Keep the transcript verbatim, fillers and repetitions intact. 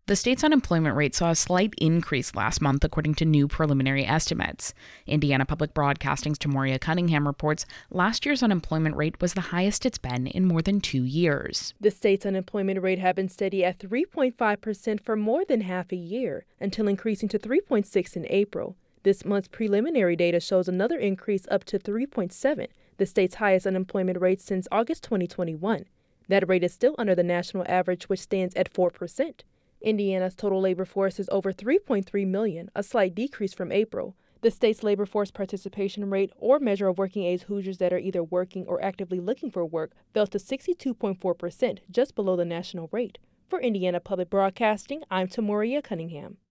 The state's unemployment rate saw a slight increase last month, according to new preliminary estimates. Indiana Public Broadcasting's Tamoria Cunningham reports last year's unemployment rate was the highest it's been in more than two years. The state's unemployment rate had been steady at three point five percent for more than half a year, until increasing to three point six in April. This month's preliminary data shows another increase up to three point seven, the state's highest unemployment rate since August twenty twenty-one. That rate is still under the national average, which stands at four percent. Indiana's total labor force is over three point three million, a slight decrease from April. The state's labor force participation rate, or measure of working-age Hoosiers that are either working or actively looking for work, fell to sixty-two point four percent, just below the national rate. For Indiana Public Broadcasting, I'm Tamoria Cunningham.